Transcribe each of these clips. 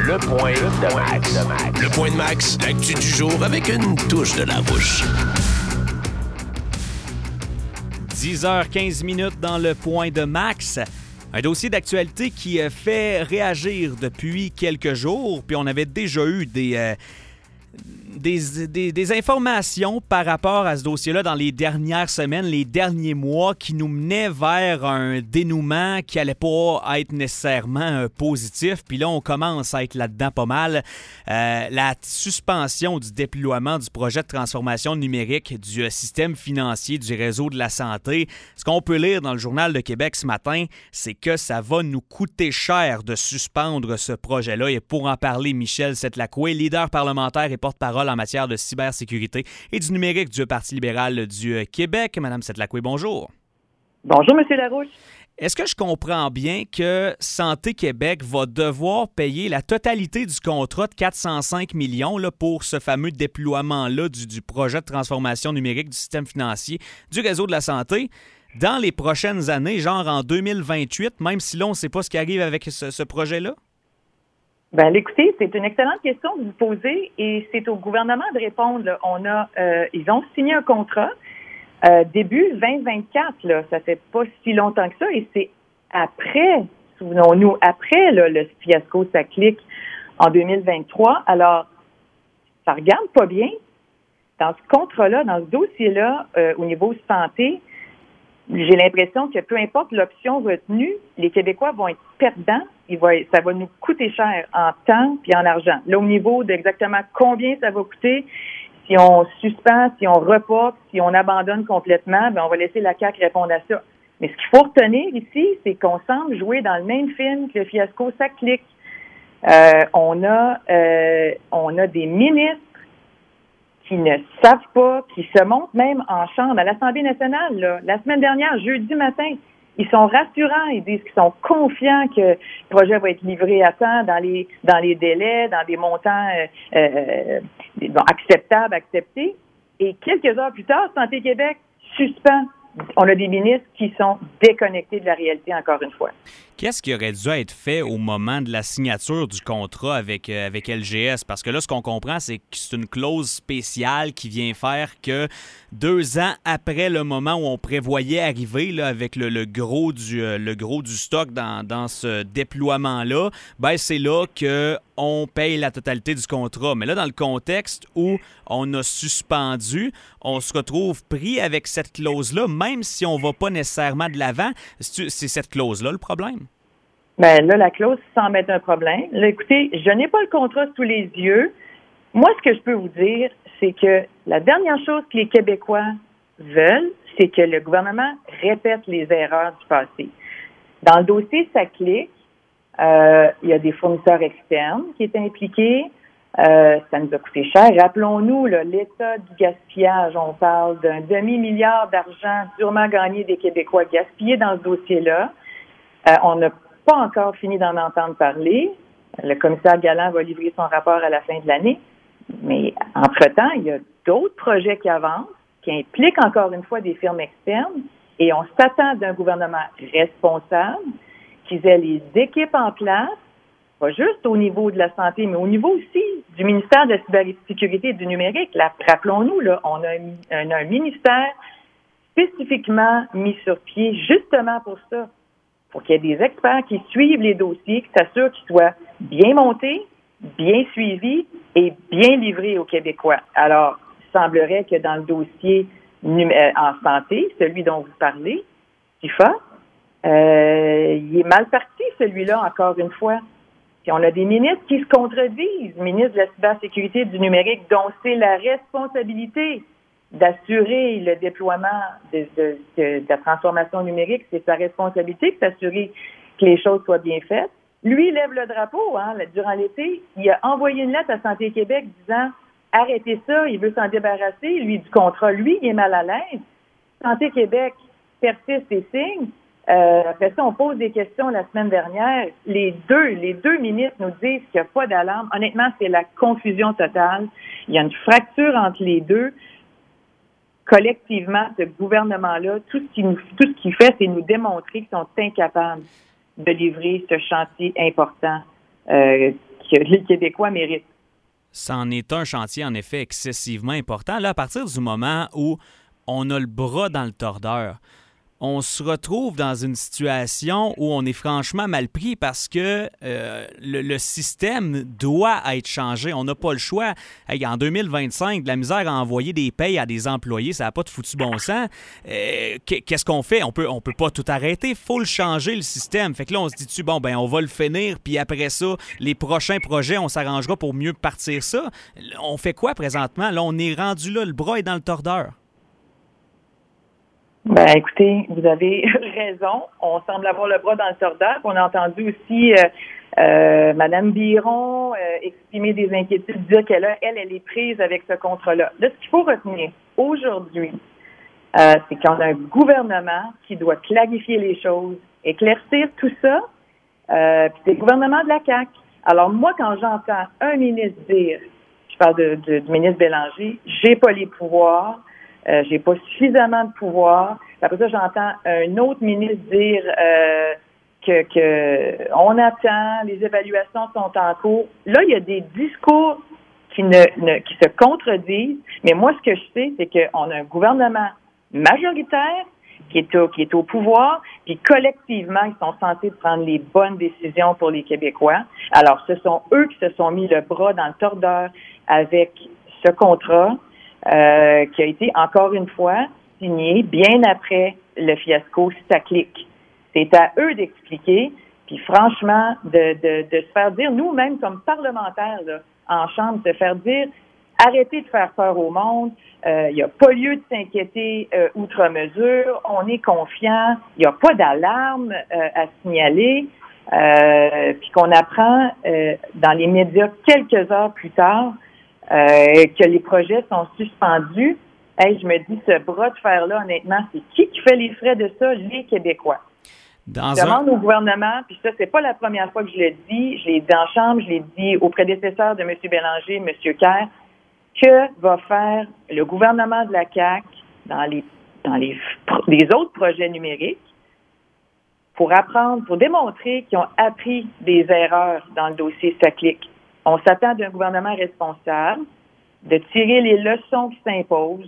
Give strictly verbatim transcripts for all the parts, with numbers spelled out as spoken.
Le point de Max. Le point de Max, l'actu du jour avec une touche de la bouche. dix heures quinze minutes dans le point de Max. Un dossier d'actualité qui fait réagir depuis quelques jours, puis on avait déjà eu des... Euh, Des, des, des informations par rapport à ce dossier-là dans les dernières semaines, les derniers mois, qui nous menaient vers un dénouement qui allait pas être nécessairement euh, positif. Puis là, on commence à être là-dedans pas mal. Euh, la suspension du déploiement du projet de transformation numérique du euh, système financier du réseau de la santé. Ce qu'on peut lire dans le Journal de Québec ce matin, c'est que ça va nous coûter cher de suspendre ce projet-là. Et pour en parler, Michel Setlacoué, leader parlementaire et porte-parole en matière de cybersécurité et du numérique du Parti libéral du Québec. Madame Setlacoué, bonjour. Bonjour, M. Larouche. Est-ce que je comprends bien que Santé Québec va devoir payer la totalité du contrat de quatre cent cinq millions là, pour ce fameux déploiement-là du, du projet de transformation numérique du système financier du réseau de la santé dans les prochaines années, genre en deux mille vingt-huit, même si là, on ne sait pas ce qui arrive avec ce, ce projet-là? Ben, écoutez, c'est une excellente question que vous posez et c'est au gouvernement de répondre. Là. On a, euh, ils ont signé un contrat euh, début vingt vingt-quatre. Là, ça fait pas si longtemps que ça et c'est après, souvenons-nous, après là, le fiasco ça clique en deux mille vingt-trois. Alors, ça regarde pas bien. Dans ce contrat-là, dans ce dossier-là, euh, au niveau santé, j'ai l'impression que peu importe l'option retenue, les Québécois vont être perdants. Il va, ça va nous coûter cher en temps et en argent. Là, au niveau d'exactement combien ça va coûter, si on suspend, si on reporte, si on abandonne complètement, ben on va laisser la C A Q répondre à ça. Mais ce qu'il faut retenir ici, c'est qu'on semble jouer dans le même film que le fiasco ça clique. Euh, on a, euh, on a des ministres qui ne savent pas, qui se montent même en chambre à l'Assemblée nationale. Là. La semaine dernière, jeudi matin, ils sont rassurants, ils disent qu'ils sont confiants que le projet va être livré à temps, dans les dans les délais, dans des montants euh, euh, bon, acceptables, acceptés. Et quelques heures plus tard, Santé Québec suspend. On a des ministres qui sont déconnectés de la réalité, encore une fois. Qu'est-ce qui aurait dû être fait au moment de la signature du contrat avec, euh, avec L G S? Parce que là, ce qu'on comprend, c'est que c'est une clause spéciale qui vient faire que deux ans après le moment où on prévoyait arriver là, avec le, le, gros du, euh, le gros du stock dans, dans ce déploiement-là, ben c'est là qu'on paye la totalité du contrat. Mais là, dans le contexte où on a suspendu, on se retrouve pris avec cette clause-là, même si on ne va pas nécessairement de l'avant. C'est, c'est cette clause-là le problème? Ben là, la clause semble être un problème. Là, écoutez, je n'ai pas le contrat sous les yeux. Moi, ce que je peux vous dire, c'est que la dernière chose que les Québécois veulent, c'est que le gouvernement répète les erreurs du passé. Dans le dossier ça clique, euh, il y a des fournisseurs externes qui étaient impliqués. Euh, ça nous a coûté cher. Rappelons-nous, là, l'état du gaspillage. On parle d'un demi-milliard d'argent durement gagné des Québécois gaspillés dans ce dossier-là. Euh, on n'a pas encore fini d'en entendre parler. Le commissaire Galland va livrer son rapport à la fin de l'année. Mais entre-temps, il y a d'autres projets qui avancent, qui impliquent encore une fois des firmes externes. Et on s'attend d'un gouvernement responsable, qu'ils aient les équipes en place, pas juste au niveau de la santé, mais au niveau aussi du ministère de la cybersécurité et du numérique. Là, rappelons-nous, là, on a un, un, un ministère spécifiquement mis sur pied justement pour ça. Pour qu'il y ait des experts qui suivent les dossiers, qui s'assurent qu'ils soient bien montés, bien suivis et bien livrés aux Québécois. Alors, il semblerait que dans le dossier en santé, celui dont vous parlez, T I F A, euh, il est mal parti, celui-là, encore une fois. Puis on a des ministres qui se contredisent, ministre de la cybersécurité et du numérique, dont c'est la responsabilité d'assurer le déploiement de, de, de, de la transformation numérique, c'est sa responsabilité de s'assurer que les choses soient bien faites. Lui, il lève le drapeau, hein, durant l'été. Il a envoyé une lettre à Santé Québec disant « Arrêtez ça, il veut s'en débarrasser, lui, du contrat. Lui, il est mal à l'aise. » Santé Québec persiste et signe. Euh, après ça, on pose des questions la semaine dernière. Les deux, les deux ministres nous disent qu'il n'y a pas d'alarme. Honnêtement, c'est la confusion totale. Il y a une fracture entre les deux. Collectivement, ce gouvernement-là, tout ce qu'il nous, tout ce qu'il fait, c'est nous démontrer qu'ils sont incapables de livrer ce chantier important euh, que les Québécois méritent. C'en est un chantier, en effet, excessivement important. Là, à partir du moment où on a le bras dans le tordeur, on se retrouve dans une situation où on est franchement mal pris parce que euh, le, le système doit être changé. On n'a pas le choix. Hey, en deux mille vingt-cinq, de la misère à envoyer des payes à des employés, ça n'a pas de foutu bon sens. Euh, qu'est-ce qu'on fait? On peut, on peut pas tout arrêter. Il faut le changer, le système. Fait que là, on se dit-tu, bon, ben on va le finir, puis après ça, les prochains projets, on s'arrangera pour mieux partir ça. On fait quoi présentement? Là, on est rendu là, le bras est dans le tordeur. Ben, écoutez, vous avez raison. On semble avoir le bras dans le tordeur. On a entendu aussi euh, euh, Mme Biron euh, exprimer des inquiétudes, dire qu'elle a, elle, elle est prise avec ce contrat-là. Là, ce qu'il faut retenir aujourd'hui, euh, c'est qu'on a un gouvernement qui doit clarifier les choses, éclaircir tout ça. Euh, puis c'est le gouvernement de la C A Q. Alors moi, quand j'entends un ministre dire, je parle de, de, du ministre Bélanger, j'ai pas les pouvoirs. Euh, j'ai pas suffisamment de pouvoir. Après ça, j'entends un autre ministre dire euh, que, que on attend, les évaluations sont en cours. Là, il y a des discours qui ne, ne qui se contredisent. Mais moi, ce que je sais, c'est qu'on a un gouvernement majoritaire qui est au, qui est au pouvoir, puis collectivement, ils sont censés prendre les bonnes décisions pour les Québécois. Alors, ce sont eux qui se sont mis le bras dans le tordeur avec ce contrat. Euh, qui a été, encore une fois, signé bien après le fiasco Staclic. C'est à eux d'expliquer, puis franchement, de, de, de se faire dire, nous-mêmes, comme parlementaires, là, en Chambre, de faire dire, arrêtez de faire peur au monde, il euh, n'y a pas lieu de s'inquiéter euh, outre mesure, on est confiant, il n'y a pas d'alarme euh, à signaler, euh, puis qu'on apprend euh, dans les médias quelques heures plus tard, Euh, que les projets sont suspendus. Hey, je me dis, ce bras de fer-là, honnêtement, c'est qui qui fait les frais de ça? Les Québécois. Dans je demande un... au gouvernement, puis ça, c'est pas la première fois que je le dis, je l'ai dit en Chambre, je l'ai dit aux prédécesseurs de M. Bélanger, M. Kerr, que va faire le gouvernement de la C A Q dans les dans les, les autres projets numériques pour apprendre, pour démontrer qu'ils ont appris des erreurs dans le dossier Staclic. On s'attend d'un gouvernement responsable de tirer les leçons qui s'imposent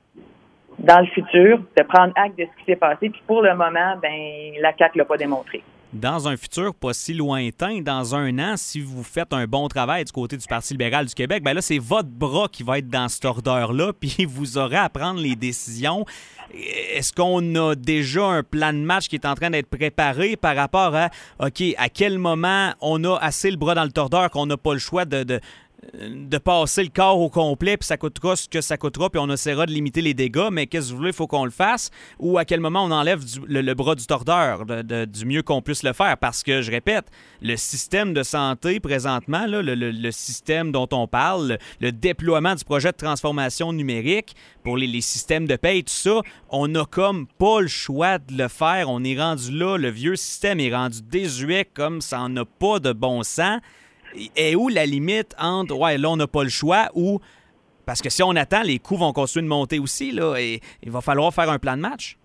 dans le futur, de prendre acte de ce qui s'est passé. Puis pour le moment, ben la C A Q l'a pas démontré. Dans un futur pas si lointain, dans un an, si vous faites un bon travail du côté du Parti libéral du Québec, ben là, c'est votre bras qui va être dans ce tordeur-là, puis vous aurez à prendre les décisions. Est-ce qu'on a déjà un plan de match qui est en train d'être préparé par rapport à, OK, à quel moment on a assez le bras dans le tordeur qu'on n'a pas le choix de... de de passer le corps au complet, puis ça coûtera ce que ça coûtera, puis on essaiera de limiter les dégâts, mais qu'est-ce que vous voulez, il faut qu'on le fasse, ou à quel moment on enlève du, le, le bras du tordeur, de, de, du mieux qu'on puisse le faire, parce que, je répète, le système de santé, présentement, là, le, le, le système dont on parle, le, le déploiement du projet de transformation numérique pour les, les systèmes de paye, tout ça, on n'a comme pas le choix de le faire, on est rendu là, le vieux système est rendu désuet comme ça n'a pas de bon sens. Et où la limite entre, ouais, là, on n'a pas le choix, ou, parce que si on attend, les coûts vont continuer de monter aussi, là, et il va falloir faire un plan de match.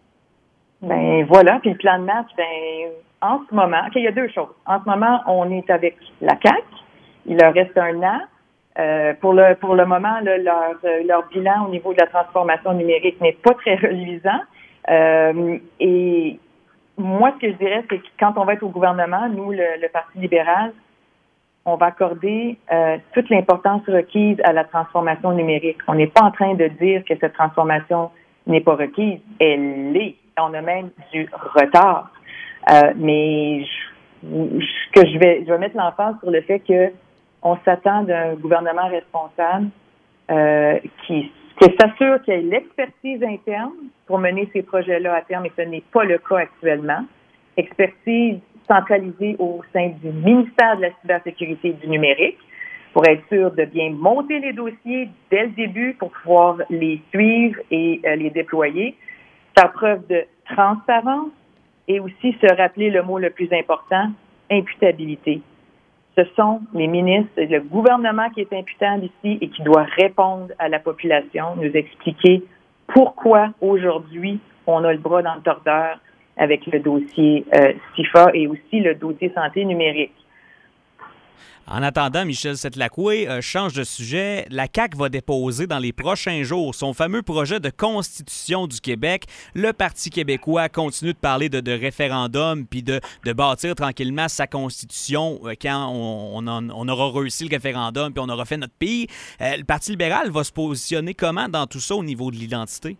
Ben voilà, puis le plan de match, ben en ce moment, OK, il y a deux choses. En ce moment, on est avec la C A Q, il leur reste un an. Euh, pour le pour le moment, là, leur, leur bilan au niveau de la transformation numérique n'est pas très reluisant. Euh, et moi, ce que je dirais, c'est que quand on va être au gouvernement, nous, le, le Parti libéral, on va accorder euh, toute l'importance requise à la transformation numérique. On n'est pas en train de dire que cette transformation n'est pas requise. Elle l'est. On a même du retard. Euh, mais je, que je vais, je vais mettre l'emphase sur le fait que on s'attend d'un gouvernement responsable euh, qui, qui s'assure qu'il y ait l'expertise interne pour mener ces projets-là à terme, et ce n'est pas le cas actuellement. Expertise centralisée au sein du ministère de la cybersécurité et du numérique pour être sûr de bien monter les dossiers dès le début pour pouvoir les suivre et euh, les déployer, faire preuve de transparence et aussi se rappeler le mot le plus important, imputabilité. Ce sont les ministres et le gouvernement qui est imputable ici et qui doit répondre à la population, nous expliquer pourquoi aujourd'hui on a le bras dans le tordeur avec le dossier euh, S I F A et aussi le dossier santé numérique. En attendant, Michel Setlacoué euh, change de sujet. La C A Q va déposer dans les prochains jours son fameux projet de constitution du Québec. Le Parti québécois continue de parler de, de référendum puis de, de bâtir tranquillement sa constitution euh, quand on, on, en, on aura réussi le référendum puis on aura fait notre pays. Euh, le Parti libéral va se positionner comment dans tout ça au niveau de l'identité?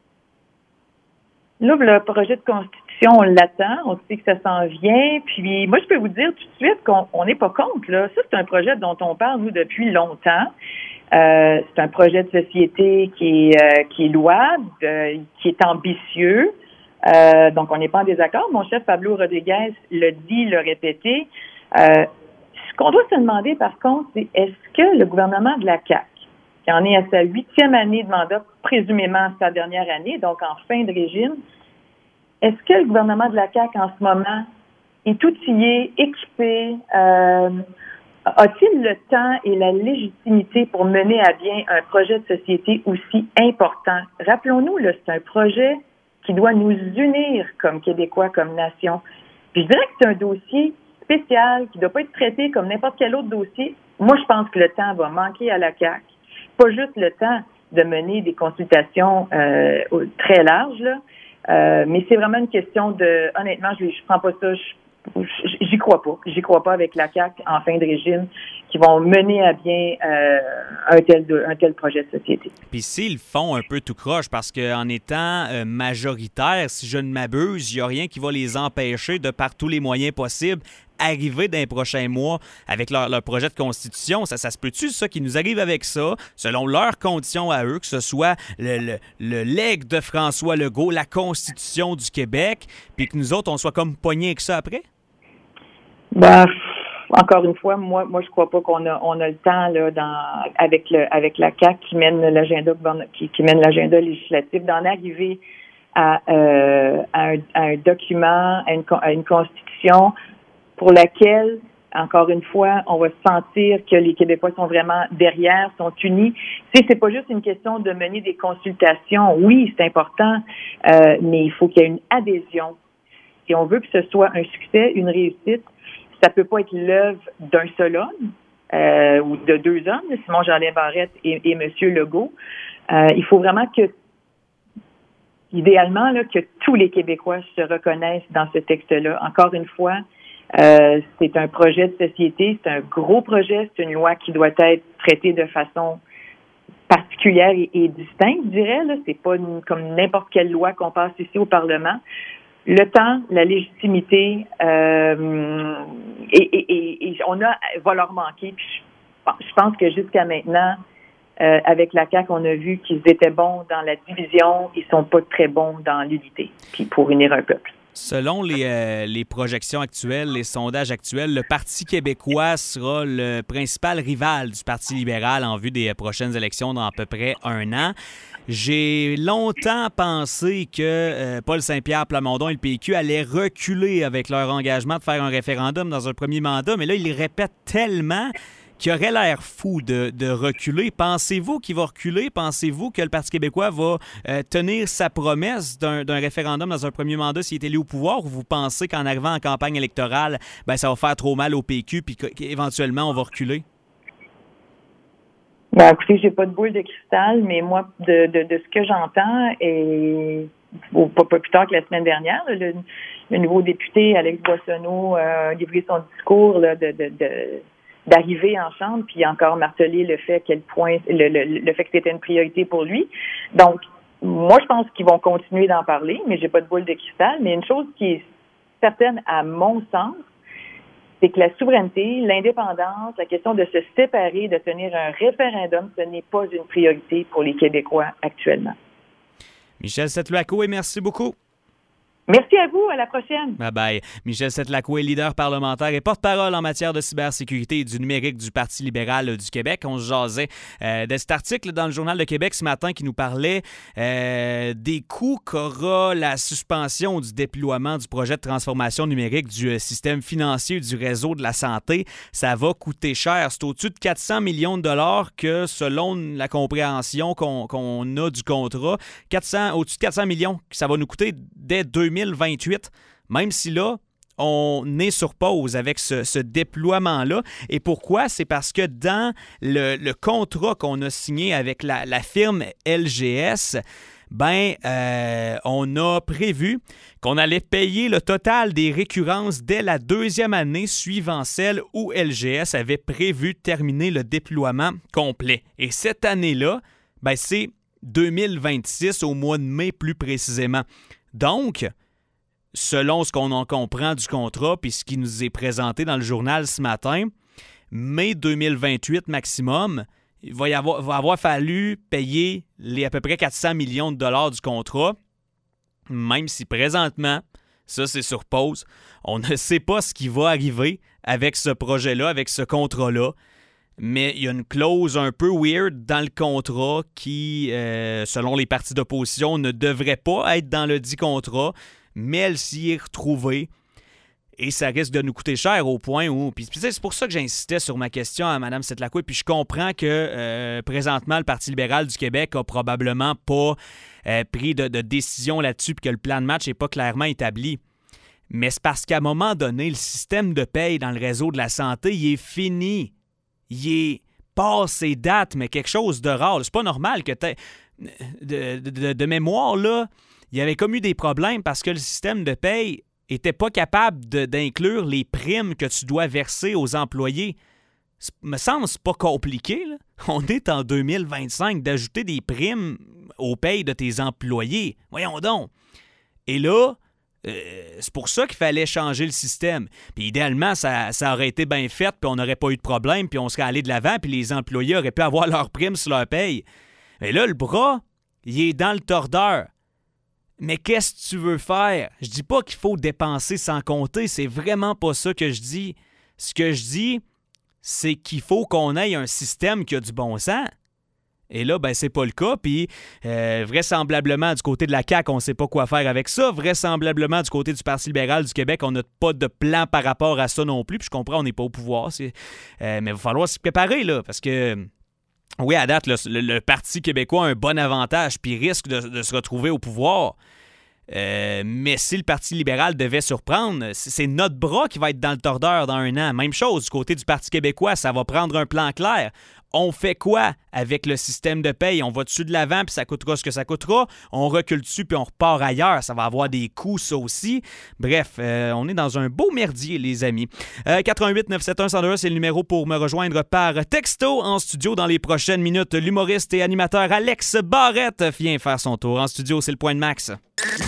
Là, le projet de constitution, on l'attend, on sait que ça s'en vient. Puis moi, je peux vous dire tout de suite qu'on n'est pas contre. Là. Ça, c'est un projet dont on parle, nous, depuis longtemps. Euh, c'est un projet de société qui est, euh, qui est louable, euh, qui est ambitieux. Euh, donc, on n'est pas en désaccord. Mon chef Pablo Rodriguez l'a dit, l'a répété. Euh, ce qu'on doit se demander, par contre, c'est est-ce que le gouvernement de la C A Q, qui en est à sa huitième année de mandat, présumément sa dernière année, donc en fin de régime, est-ce que le gouvernement de la C A Q, en ce moment, est outillé, équipé, euh, a-t-il le temps et la légitimité pour mener à bien un projet de société aussi important? Rappelons-nous, là, c'est un projet qui doit nous unir comme Québécois, comme nation. Puis je dirais que c'est un dossier spécial qui ne doit pas être traité comme n'importe quel autre dossier. Moi, je pense que le temps va manquer à la C A Q. Pas juste le temps de mener des consultations euh, très larges, là. Euh, mais c'est vraiment une question de, honnêtement, je, je prends pas ça, je, j'y crois pas. J'y crois pas avec la C A Q en fin de régime qui vont mener à bien euh, un tel un tel projet de société. Puis s'ils font un peu tout croche, parce qu'en étant euh, majoritaire, si je ne m'abuse, il n'y a rien qui va les empêcher de par tous les moyens possibles arriver dans les prochains mois avec leur, leur projet de constitution. Ça, ça se peut-tu, ça, qu'ils nous arrivent avec ça, selon leurs conditions à eux, que ce soit le, le, le legs de François Legault, la Constitution du Québec, puis que nous autres, on soit comme pognés avec ça après? Ben, encore une fois, moi, moi, je crois pas qu'on a, on a le temps là, dans, avec le, avec la C A Q qui mène l'agenda, qui, qui mène l'agenda législatif, d'en arriver à, euh, à, un, à un document, à une, à une constitution pour laquelle, encore une fois, on va sentir que les Québécois sont vraiment derrière, sont unis. Tu sais, c'est pas juste une question de mener des consultations. Oui, c'est important, euh, mais il faut qu'il y ait une adhésion. Si on veut que ce soit un succès, une réussite, ça peut pas être l'œuvre d'un seul homme euh, ou de deux hommes, Simon-Jolin Barrette et, et M. Legault. Euh, il faut vraiment que, idéalement, là, que tous les Québécois se reconnaissent dans ce texte-là. Encore une fois, Euh, c'est un projet de société, c'est un gros projet, c'est une loi qui doit être traitée de façon particulière et, et distincte, je dirais. Là, c'est pas une, comme n'importe quelle loi qu'on passe ici au Parlement. Le temps, la légitimité, euh, et, et, et, et on a va leur manquer. Puis je, je pense que jusqu'à maintenant, euh, avec la C A Q, on a vu qu'ils étaient bons dans la division, ils sont pas très bons dans l'unité, puis pour unir un peuple. Selon les, euh, les projections actuelles, les sondages actuels, le Parti québécois sera le principal rival du Parti libéral en vue des prochaines élections dans à peu près un an. J'ai longtemps pensé que euh, Paul Saint-Pierre Plamondon et le P Q allaient reculer avec leur engagement de faire un référendum dans un premier mandat, mais là, ils le répètent tellement qui aurait l'air fou de, de reculer. Pensez-vous qu'il va reculer? Pensez-vous que le Parti québécois va euh, tenir sa promesse d'un, d'un référendum dans un premier mandat s'il est élu au pouvoir? Ou vous pensez qu'en arrivant en campagne électorale, ben, ça va faire trop mal au P Q puis qu'éventuellement, on va reculer? Ben, écoutez, j'ai pas de boule de cristal, mais moi, de, de, de ce que j'entends, et pas, pas plus tard que la semaine dernière, le, le nouveau député Alex Boissonneau a livré son discours là, de... de, de d'arriver en chambre, puis encore marteler le fait quel point le, le, le fait que c'était une priorité pour lui. Donc, moi, je pense qu'ils vont continuer d'en parler, mais j'ai pas de boule de cristal. Mais une chose qui est certaine à mon sens, c'est que la souveraineté, l'indépendance, la question de se séparer, de tenir un référendum, ce n'est pas une priorité pour les Québécois actuellement. Michel Setlacoué, merci beaucoup. Merci à vous. À la prochaine. Bye bye. Michel Setlacoué, leader parlementaire et porte-parole en matière de cybersécurité et du numérique du Parti libéral du Québec. On se jasait euh, de cet article dans le Journal de Québec ce matin qui nous parlait euh, des coûts qu'aura la suspension du déploiement du projet de transformation numérique du euh, système financier du réseau de la santé. Ça va coûter cher. C'est au-dessus de quatre cents millions de dollars que, selon la compréhension qu'on, qu'on a du contrat, quatre cents, au-dessus de quatre cents millions que ça va nous coûter dès deux mille vingt-huit, même si là, on est sur pause avec ce, ce déploiement-là. Et pourquoi? C'est parce que dans le, le contrat qu'on a signé avec la, la firme L G S, ben, euh, on a prévu qu'on allait payer le total des récurrences dès la deuxième année suivant celle où L G S avait prévu terminer le déploiement complet. Et cette année-là, ben, c'est deux mille vingt-six, au mois de mai plus précisément. Donc, selon ce qu'on en comprend du contrat puis ce qui nous est présenté dans le journal ce matin, mai deux mille vingt-huit maximum, il va y avoir, va avoir fallu payer les à peu près quatre cents millions de dollars du contrat, même si présentement, ça c'est sur pause, on ne sait pas ce qui va arriver avec ce projet-là, avec ce contrat-là, mais il y a une clause un peu weird dans le contrat qui, euh, selon les partis d'opposition, ne devrait pas être dans le dit contrat, mais elle s'y est retrouvée. Et ça risque de nous coûter cher au point où... Puis c'est pour ça que j'insistais sur ma question à Mme Setlacqua. Puis je comprends que euh, présentement, le Parti libéral du Québec a probablement pas euh, pris de, de décision là-dessus puis que le plan de match n'est pas clairement établi. Mais c'est parce qu'à un moment donné, le système de paye dans le réseau de la santé, il est fini. Il est passé date, mais quelque chose de rare. C'est pas normal que tu de, de, de mémoire, là, il y avait comme eu des problèmes parce que le système de paye n'était pas capable de, d'inclure les primes que tu dois verser aux employés. Ça me semble c'est pas compliqué, là. On est en deux mille vingt-cinq d'ajouter des primes aux payes de tes employés. Voyons donc. Et là, euh, c'est pour ça qu'il fallait changer le système. Puis idéalement, ça, ça aurait été bien fait, puis on n'aurait pas eu de problème, puis on serait allé de l'avant, puis les employés auraient pu avoir leurs primes sur leur paye. Mais là, le bras, il est dans le tordeur. Mais qu'est-ce que tu veux faire? Je dis pas qu'il faut dépenser sans compter, c'est vraiment pas ça que je dis. Ce que je dis, c'est qu'il faut qu'on ait un système qui a du bon sens. Et là, ben c'est pas le cas, puis euh, vraisemblablement du côté de la C A Q, on ne sait pas quoi faire avec ça. Vraisemblablement du côté du Parti libéral du Québec, on n'a pas de plan par rapport à ça non plus, puis je comprends, on n'est pas au pouvoir. C'est, euh, mais il va falloir s'y préparer, là, parce que... Oui, à date, le, le, le Parti québécois a un bon avantage puis risque de, de se retrouver au pouvoir. Euh, mais si le Parti libéral devait surprendre, c'est notre bras qui va être dans le tordeur dans un an. Même chose, du côté du Parti québécois, ça va prendre un plan clair. On fait quoi avec le système de paye? On va dessus de l'avant, puis ça coûtera ce que ça coûtera. On recule dessus, puis on repart ailleurs. Ça va avoir des coûts, ça aussi. Bref, euh, on est dans un beau merdier, les amis. Euh, quatre un huit neuf sept un un zéro deux, c'est le numéro pour me rejoindre par texto en studio dans les prochaines minutes. L'humoriste et animateur Alex Barrette vient faire son tour en studio. C'est le point de max.